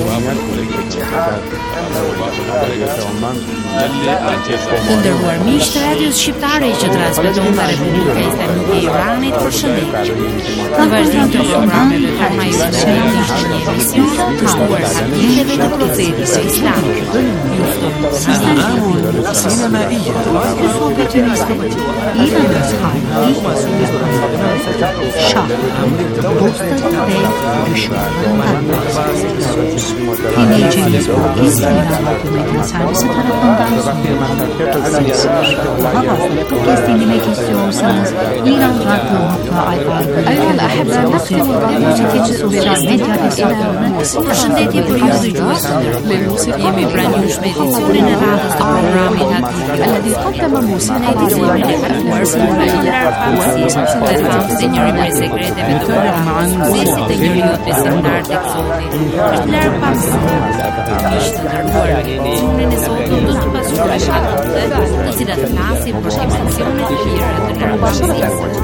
Ndërruar radios shqiptare që transmeton nga Republika Islamike e Iranit për shëndetje. Në vazhdim të programeve të majoritisht një emision të shkuar haditheve të profetit të Islamit. برامج سينمائية وصوبة نسبة إلى الأصحاب شعر دوستة Dinleyeceğiniz podcast İran servisi tarafından sunulmaktadır. Podcast dinlemek istiyorsanız İran Radyo nokta i r أيها الأحبة نختم البرنامج sosyal medya hesaplarını përshëndetje për ju dëgjues. Jemi pranë jush me edicionin e radhës të programit الذي قدم موسيقى edicionin e kaluar sinemaia dhe dhe njëri prej sekreteve të programit të njeriut besimtar tek Zoti. Është larg pak mish të dërmuar edicionin e Zotit do të pasur shkallë të cilat flasin për dimensionet e tjera të larmishmërisë.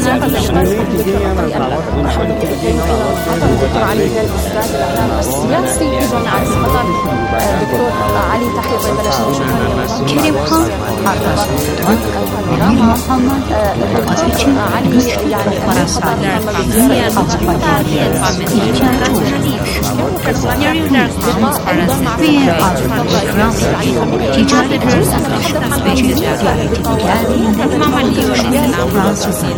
سياسي ايضا عن خطاب الدكتور علي تحية Kerim Han arkadaşlarından bir Muhammed Atatürk'ün علي يعني parasalar, familia, tarihi, familya, njeriu largohet para في أرض تجارة سبيشيز Mama Liu Islam Francis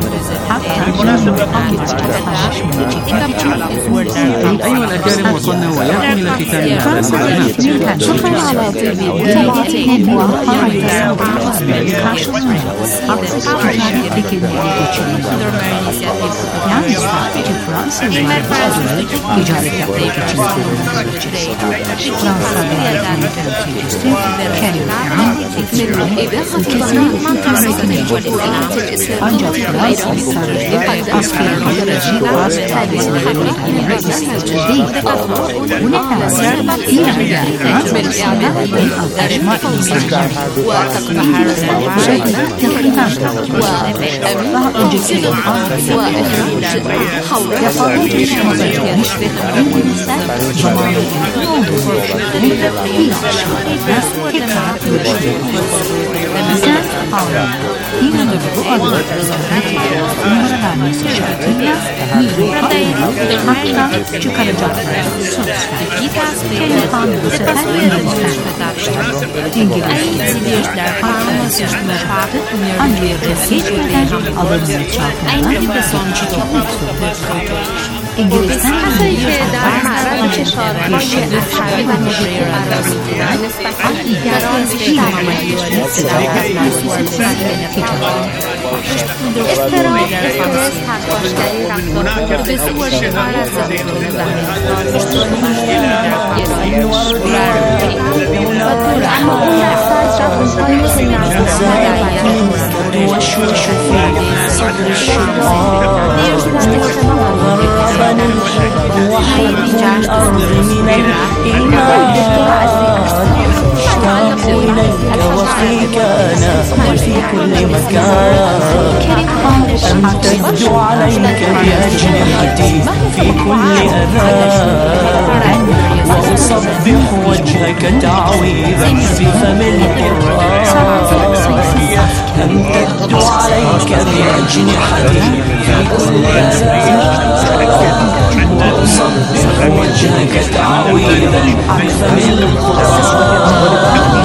أيها الأكارم وصلنا ويأتي إلى ختام هذا البرنامج. شكرا على متابعتهم وحركة İngilizce در معرض فشارهای اصحابی و نگاهی قرار می‌گیرند نسبتاً دیگران بیشتر اضطراب، استرس، پرخاشگری، رفتار به صور شعار از ضرورت اما اون دفتر از روش‌های سنت و وشوش في صدر الشمال ربنا وحيد الأرض من الإيمان اشتاقوا إليك وفيك أنا وفي كل مكان أن تبدو عليك بأجنحتي في كل أذان وأصبح وجهك تعويذا بفم القرآن أن تبدو عليك بأجنحتي في كل أذان وأصبح وجهك تعويذا بفم القرآن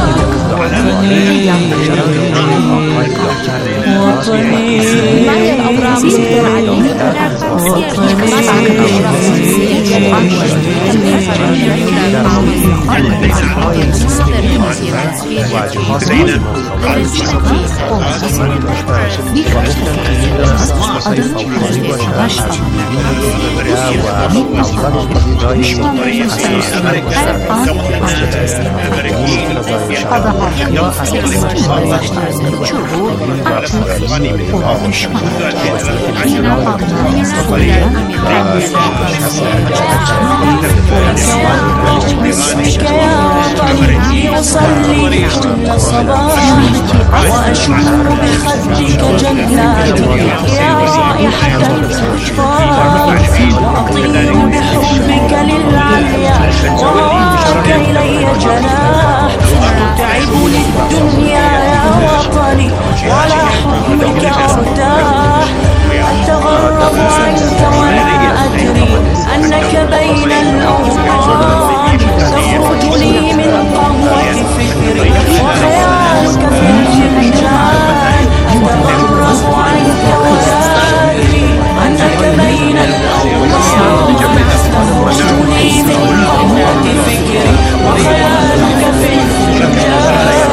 باسمك يا طريقي أصلي كل صباح وأشعر بخدك جناتي يا رائحة الأطفال وأطير بحبك للعليا وراك إلي جناح تتعبني الدنيا يا وطني ولا حكمك أرتاح أتغرب عنك ولا أدري أنك بين الأوطان تخرج لي من قهوة فكري وخيالك في الفنجان أتغرب عنك ولا أدري أنك بين الأوطان تخرج لي من قهوة فكري وخيالك في الفنجان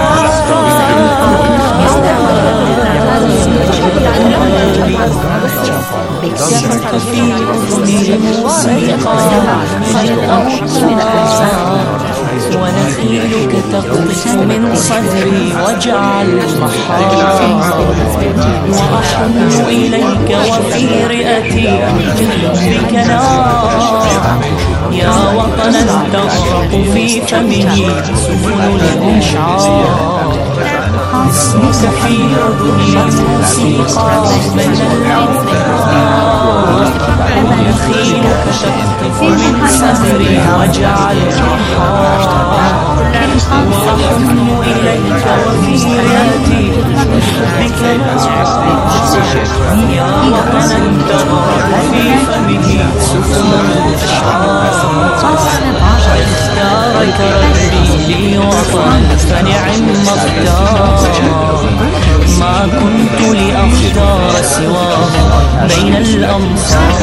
سمعت في أذني موسيقى ونخيلك تقطف من صدري وجعل المحار وأحن إليك وفي رئتي بك نار يا وطنا تغرق في فمه سفن الإشعار اسمك في أذني موسيقى من الأوطان ونخيلك تقطف من صدري وجعل المحار وأحن إليك إليك وفي حياتي بك يا وطنا ترى في فمه سفن الأشعار اختارك ربي لي وطنا فنعم اختار ما كنت لأختار سواه بين الأمصار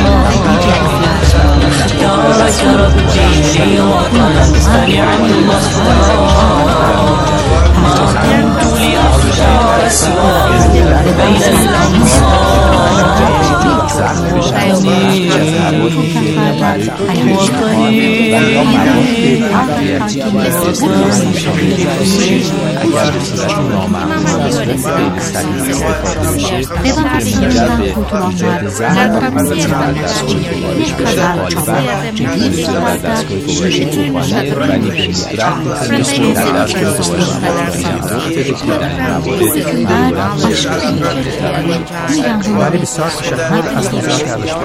اختارك ربي لي وطنا فنعم اختار ما كنت لأختار سواه بين الأمصار ولی بسیار تشکر از نظرات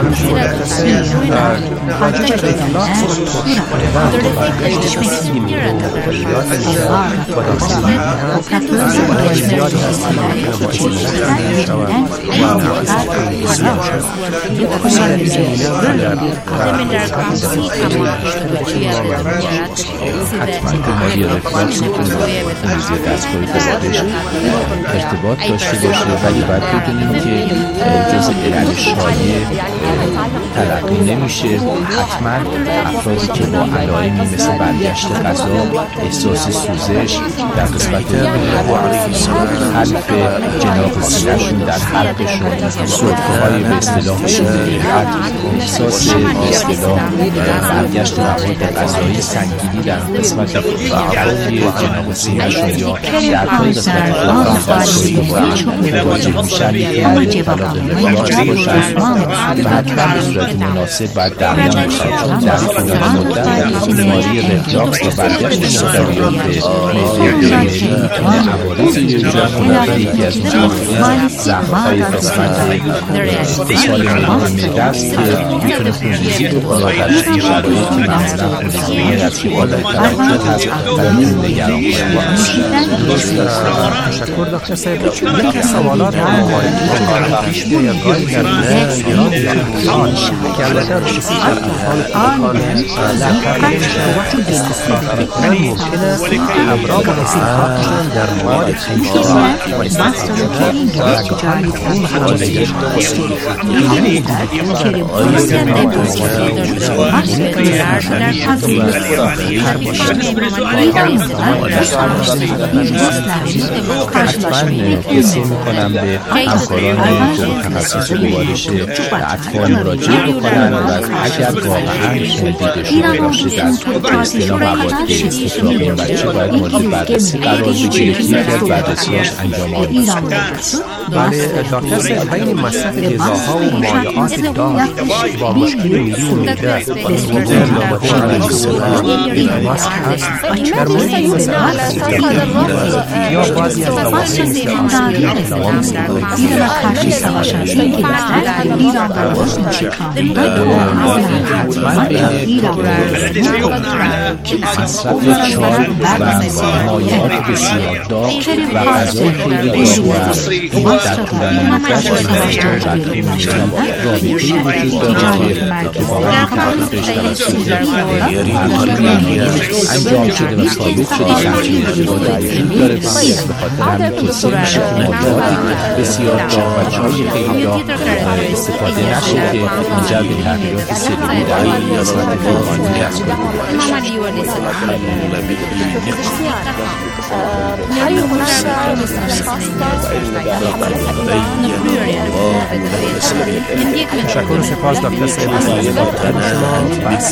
ارتباط داشته باشه ولی باید بدونیم که جز علل شایع تلقی نمیشه. حتما افرادی که با علائمی مثل برگشت غذا، احساس سوزش در قسمت حلف جناح سینه‌شون، در حلقشون، سرفه‌های به اصطلاح شدت، احساس به اصطلاح برگشت مواد غذایی سنگینی در قسمت اعضای جناح سینه‌شون یا دردهای قسمت خودکار مواجه میشن که علاج باشن و حتما به صورت مناسب باید درمان بشن، چون در طول مدت بیماری رفلاکس و برگشت صدریات معده بینری میتونه عوارضی ایجاد کنه و یکی از اونها زخم‌های قسمت فسال معده است که میتونه خونریزی بکنه و در این شرایط معمولا خونریزی غیر از قابل توجه هست و میتونه نگران کننده باشه. تشکر دکتر صاحب. یکی از سوالات ما پیش بیاید گاهی در ایران که البته رسیدگی در اطفال در کاری وقتی استفاده میکنن ممکنه امراض استفاده در مواد غذایی و استفاده در جای خون حاضر توصیه میکنم به همکاران متخصص گوارش اطفال مراجعه بکنن و اگر واقعا دیدشون باشه در اصطلاح مواد استفراغ این بچه باید مورد بررسی قرار بگیره که یکی از بررسی‌هاش انجام آمده. بله دکتر صاحب، بین مصرف غذاها و مایعات داغ با مشکل میلی و معده در ماسک هست در مورد مثلا یا بعضی از دواسیل مثل آسپرین دوام استفاده مصرف چای و مایعات بسیار داغ و غذای خیلی دشوار در طولانی مدت رابطه‌ای وجود داره که واقعا تحقیقش توسط انجام شده و ثابت شده که همچین ارتباط وجود داره. به خاطر همین توصیه میشه که مایعات بسیار داغ و چای خیلی داغ استفاده نشه که منجر به تغییرات سلولی در قسمت روحانی دست تشکر و سپاس دکتر صاحب از دادن شما بحث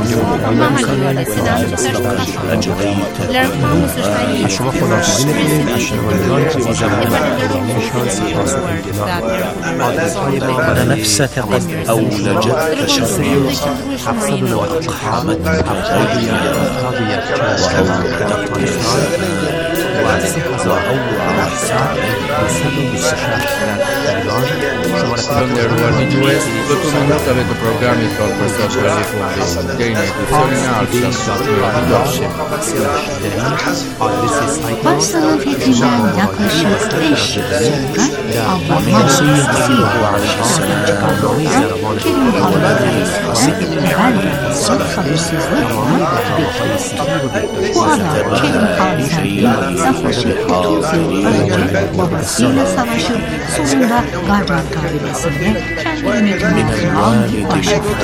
از شما خداحافظی می‌کنیم. از شنوندگان عزیزم سپاس و امتنان. نفسك قد أولجت تشريع وأقحمت قضية وأوقدت و سه هزار و نهصد و صد و بیست و شش در ایران Donde Ruarnijuez gotovo nota vedo programmi per questo telefono dei edizioni alta Baş sanatçıdan yaklaşık beş yıl sonra Avrupa siyasi Kerim Hanım'ın Belgrad sabırsızlıkla bekliyoruz. Bu adam Kerim Hanım'ın yaklaşık otuz yıl önce babasıyla savaşıp sonunda Gardan kabilesinde kendini kral başlattı.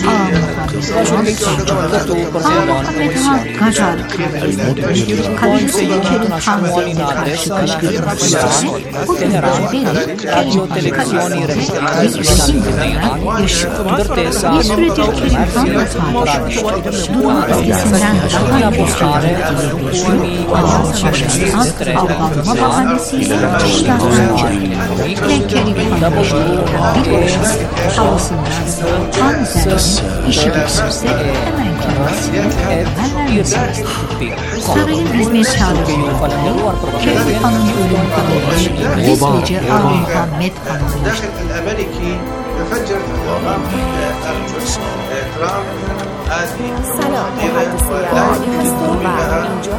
Ağam Muhammed Han Gacar kabilesinde kabilesi Kerim Hanım'ın karşı kışkırtması için bu günden beri Kerim Han kalesinde bir şimdiden yaşıyor. Bir süredir Kerim Han'la tartışmış. Durum eskisinden daha güçlü Ağam Savaşı'ndan avlanma bahanesiyle çıkartan ve Kerim Han'ın bir başına havasından Han üzerine işi geçirse hemen kendisini hemen vermesi. Sarayın hizmet çağrılıyor. Kerim Han'ın ölümü kanıtlı. Gizlice Ağam Muhammed Han'a ulaştı. سلام محدث عالی هستم و اینجا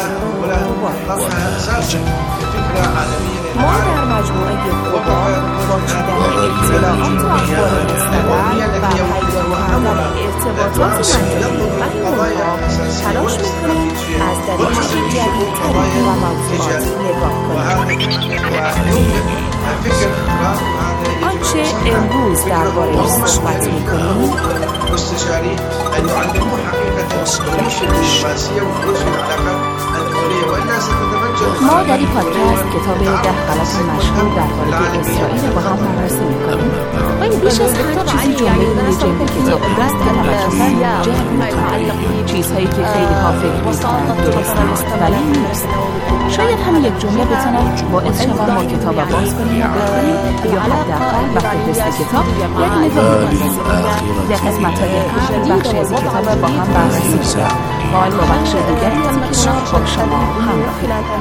ما در مجموعه خودمان با چیدن اطلاعات و اخبار مستند و پیدا کردن ارتباطات منطقی و همونها تلاش میکنیم از دریچه جدیدتری و موضوعاتی نگاه کنیم. آنچه امروز درباره‌اش صحبت میکنیم مستشاری أن يعلموا حقيقة التاريخ الدبلوماسية وخروج العلاقات الدولية وإلا ستتفجر. ما در این پادکست کتاب ده غلط مشهور درباره اسرائیل با هم بررسی می‌کنیم. و این بیش از هر چیزی جمله جلد کتاب است که توجه جلب می‌کند. چیزهایی که خیلی ها فکر می‌کنند درست است ولی نیست. شاید همین یک جمله بتواند باعث شود ما کتاب را باز کنیم و بخونیم یا حداقل به فهرست کتاب یک نگاه بندازیم. در قسمت‌های قبل بخشی از کتاب را با هم بررسی می‌کنیم. حال با بخش دیگری از این کتاب با شما همراه.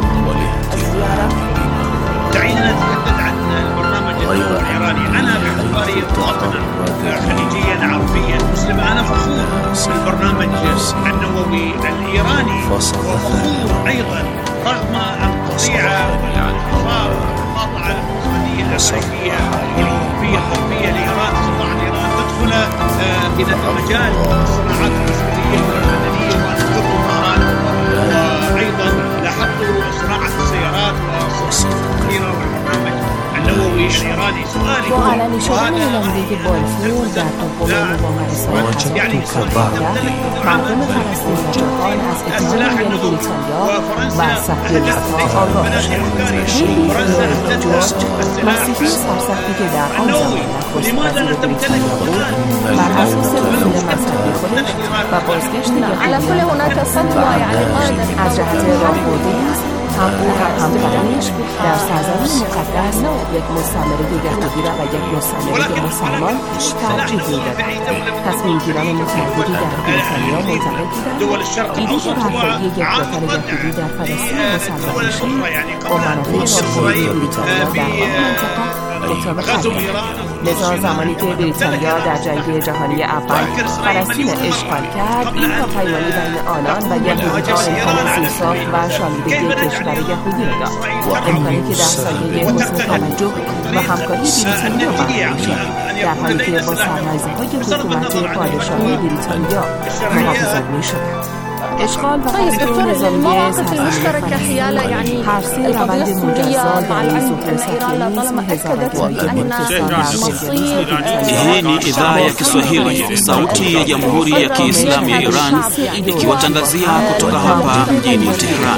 دعينا نتحدث عن البرنامج الإيراني. أنا باعتباري مواطنا خليجيا عربيا مسلما أنا فخور بالبرنامج النووي الإيراني وفخور أيضا رغم القطيعة والانتصار والمقاطعة المقصودية الأمريكية والأوروبية الغربية لإيران استطاعت إيران تدخل إلى المجال الصناعات العسكرية والمدنية وتدخل مهارات وأيضا لاحظت صناعة السيارات وصناعة والبرنامج النووي الإيراني. سؤالي با علنی شدن نماینده بالفور در تقابل مباحث‌های حزب توکل مردم فلسطین و جهان از اتهام میان بریتانیا و سختی رفتار آگاه شدند. هنری جورج مسیحی سرسختی که در آن زمان نخست وزیر بریتانیا بود بر اساس اصول مذهبی خودش و بازگشت یهودیان از جهت راهبردی است. هم او هم همکارانش در سرزمین مقدس یک مستعمره یهودی را و یک مستعمره مسلمان ترجیح می‌دادند. تصمیم‌گیران متعددی در بریتانیا معتقد بودند ایده که برپایی یک وطن یهودی در فلسطین مسلمان بشود با منافع راهبردی بریتانیا در آن منطقه مطابقت کرد. لذا زمانی که بریتانیا در جنگ جهانی اول فلسطین اشغال کرد، این همپیمانی بین آنان و یهودیان امکان زیرساخت و شامیدگی کشور یهودی را داد. امکانی که در سایه حسن توجه و همکاری بریتانیا برقرار شد، در حالی که با سرمایه‌های حکومت پادشاهی بریتانیا محافظت می‌شدند. اشغال و حذف نظامی سرزمین هر سه روند مجزا برای ظهور صهیونیسم هزاره‌جایی پاکستان در Hii ni idhaa ya Kiswahili, sauti ya Jamhuri ya Kiislamu ya Iran, ikiwatangazia kutoka hapa mjini Tehran.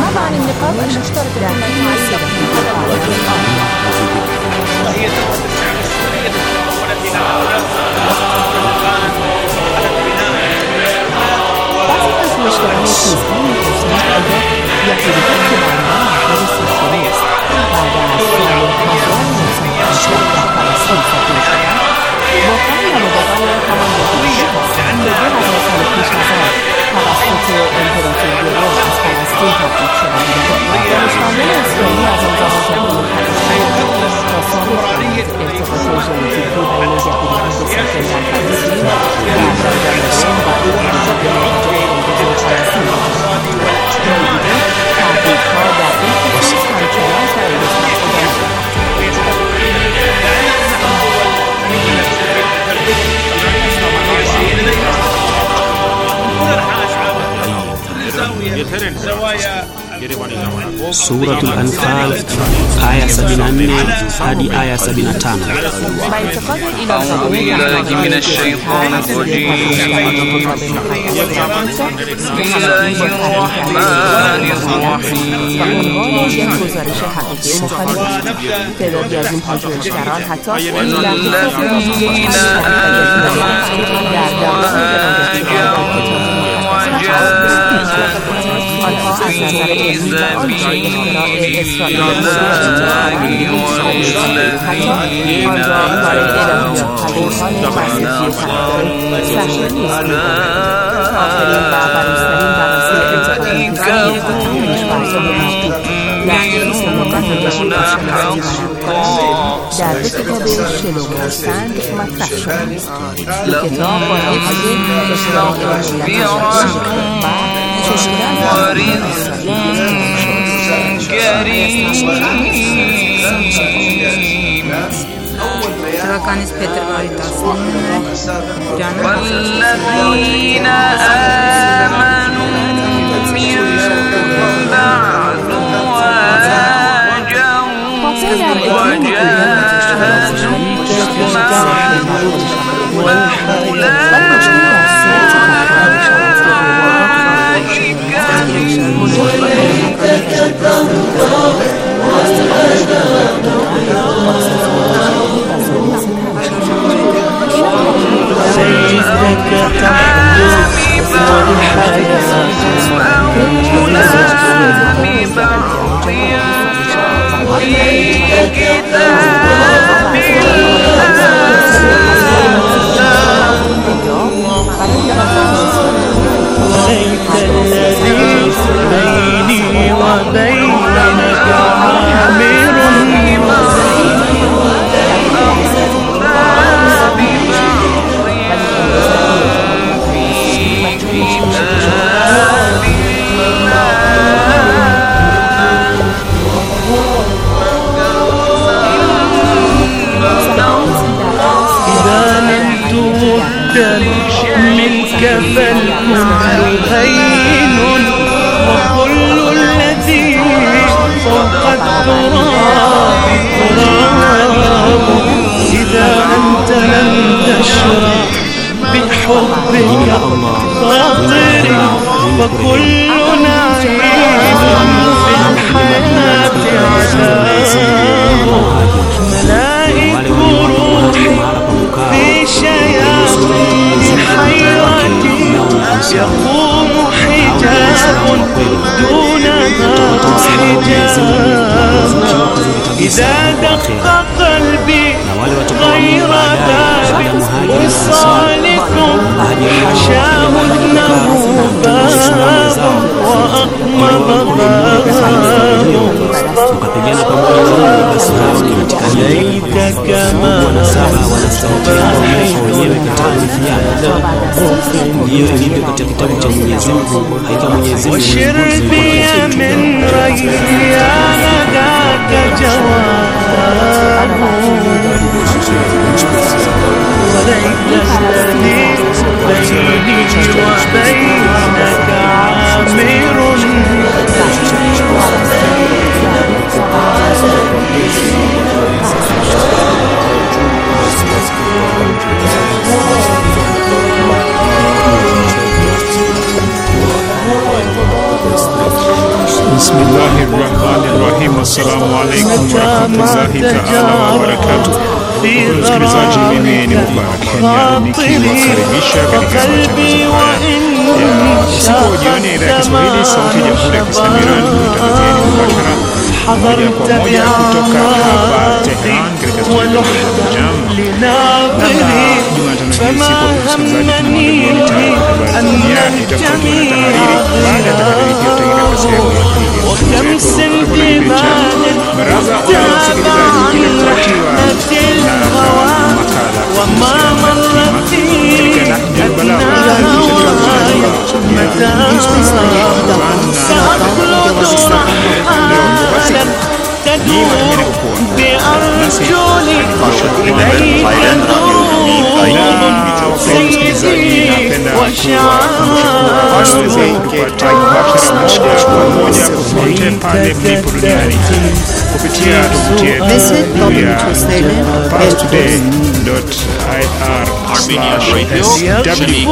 مشتغل توزیع می‌کنند یا حدودی که برنامه مقدار سیستمی است. بعد از سال کامران نوزن در فلسطین ساکن شدند. واقعا نمودگان همان یهودی هستند که دو هزار سال پیش از آن توسط امپراتوری روم از فلسطین تبعید شده بودند. سورة الأنفال آية سبعين هذه آية سبعين وخمسة. أعوذ بالله من الشيطان الرجيم. بسم الله الرحمن الرحيم. والذين آمنوا في سبيل الله والذين در دو کتاب شلوغ سنگ مطرح شده دو کتاب با نوشته اصلاح والذين آمنوا من بعد وجاهدوا منك فالكل هين وكل الذي فوق التراب تراب إذا أنت لم تشرع بحبك خاطري وكل نعيم في الحياة عذاب ملائك روحي في شياطين حيرتي يقوم حجاب دونها حجاب إذا دق قلبي غير باب وصالكم حشاه إنه باب وأقمض باب ليتك ما وشربي من ريان ذاك جواب وليت الذي بيني وبينك عامر بسم الله الرحمن الرحيم. السلام عليكم ورحمة الله تعالى وبركاته. Msikilizaji, mimi ni Mubarak Kenya nikiwakaribisha katika matangazo haya usiku wa jioni, idhaa ya Kiswahili sauti ya Jamhuri ya Kiislamu Iran inatangazieni mubashara moja kwa moja kutoka hapa Tehran katika studio za Jam. Jumatano hii siku ya msikilizaji, tunamwageni habari dunia itafuatiwa na tahariri. Baada ya tahariri hiyo tutaingia sehemu ya pili ya picha. Baraza la msikilizaji litafuatiwa na makala وما مرت بي أدناها متى سأخلد رحالا تدور بأرجلي إليك نور سيدي وشعار unaweza kutupata mubashara moja kwa moja popote pale mlipo duniani kupitia tovuti yetu ya parstoday dot i r slash s w.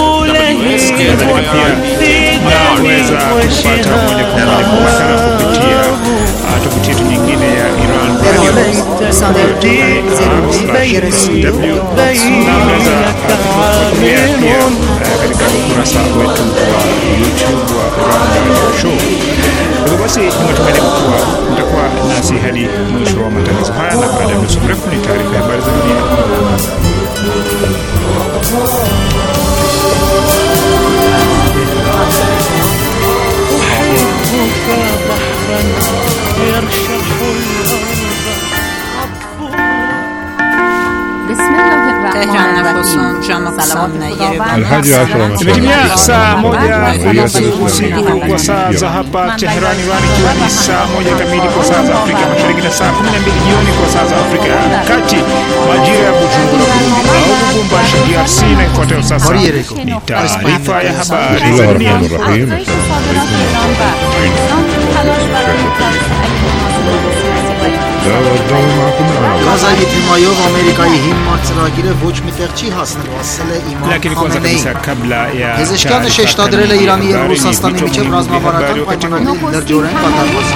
Unaweza kupata moja kwa moja mubashara kupitia tovuti yetu nyingine ya Iran Radio slash s w. Na unaweza kutumia pia katika ukurasa wetu wa YouTube wa Iran Radio Show. Kwa basi matumaini kuwa mtakuwa nasi hadi mwisho wa matangazo haya, na baada ya nusu mrefu ni taarifa ya habari za dunia. الحادي عشر مساء saa moja usiku kwa saa za hapa Tehran, Iran, ikiwa ni saa moja kamili kwa saa za Afrika Mashariki na saa kumi na mbili jioni kwa saa za Afrika ya Kati, majira ya Bujumbura, Burundi au Lubumbashi, D R C. Na ifuatayo sasa ni taarifa ya habari za dunia. Lakini kwanza kabisa, kabla ya Pezeshkan şeştadrel İran'ı yer Rusistan'ı miçe razmavarakan paymanı derjoren katarvos.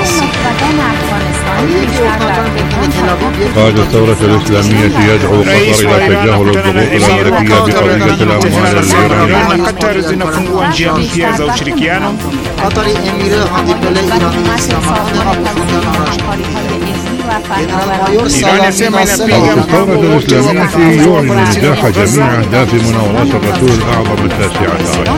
قاد الثورة الإسلامية يدعو قطر إلى تجاهل الضغوط الأمريكية بقضية الأموال الإيرانية. قطر zinafungua njia mpya za ushirikiano. Qatar emiri handipele İran'ı الثورة الإسلامية يعلن نجاح جميع أهداف مناورات الرسول الأعظم التاسع عشر.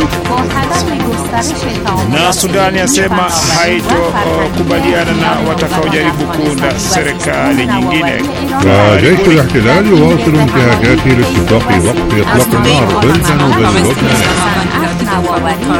Na Sudan yasema haitokubaliana na watakaojaribu kuunda serikali nyingine. وجيش الاحتلال يواصل انتهاكاته لاتفاق وقف إطلاق النار في الجنوب اللبناني.